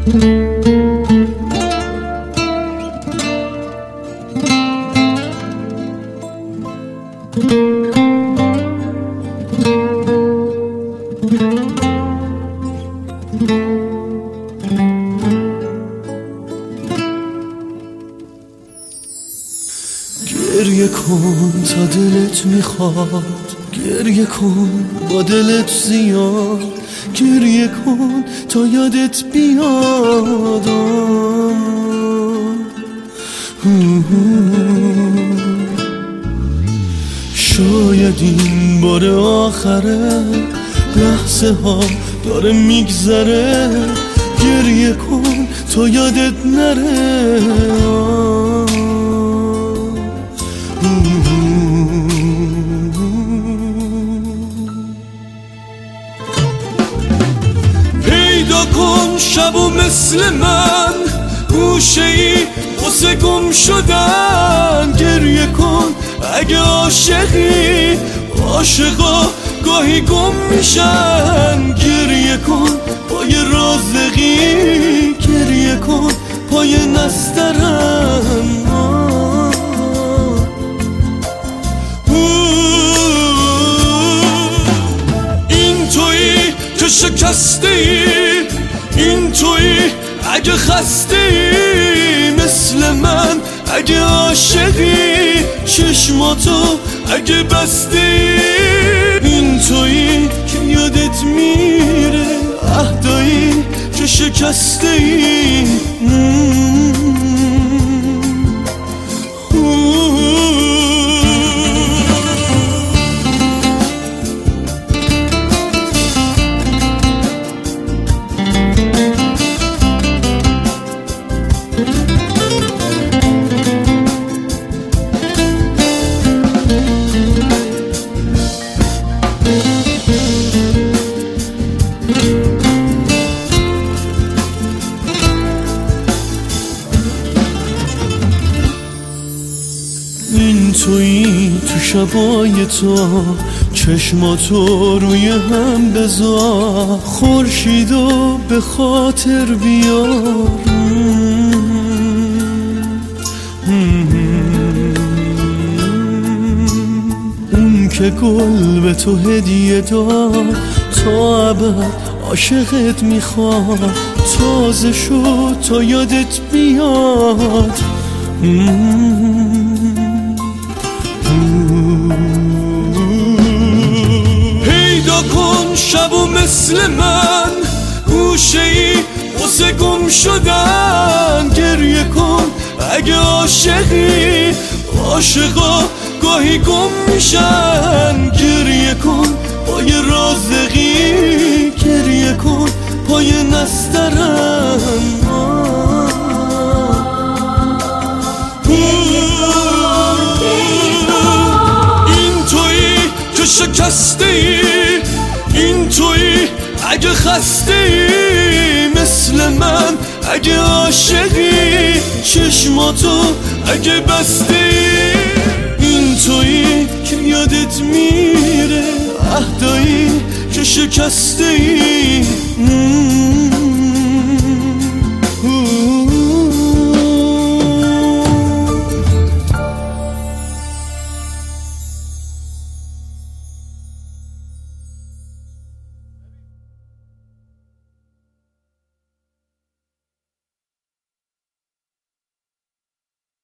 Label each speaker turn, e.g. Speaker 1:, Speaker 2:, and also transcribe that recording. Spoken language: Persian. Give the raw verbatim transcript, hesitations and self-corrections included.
Speaker 1: گریه کن تا دلت میخواد، گریه کن با دلت زیاد، گریه کن تا یادت بیاد. شاید این بار آخره، لحظه ها داره میگذره، گریه کن تا یادت نره. پیدا کن شبو مثل من، گوشه ای واسه گم شدن، گریه کن اگه عاشقی، عاشقا گاهی گم میشن. گریه کن پای رازقی، گریه کن پای نسترن. این تویی که شکسته ای، این تویی اگه خسته ای مثل من، اگه عاشقی چشماتو اگه بسته ای. این تویی که یادت میره عهدایی که شکسته ای. این تویی تو شبای تو، چشماتو روی هم بذار، خورشیدو به خاطر بیار. اون که گل به تو هدیه داد، تا ابد عاشقت میخواد، تازه شد تا یادت بیاد. پیدا کن شبو مثل من، گوشه ای واسه گم شدن، گریه کن اگه عاشقی، عاشقا گاهی گم میشن. گریه کن پای رازقی، گریه کن پای نسترن. شکسته ای، این تویی اگه خسته ای مثل من، اگه عاشقی چشماتو اگه بسته ای. این تویی که یادت میره عهدایی که شکسته ای.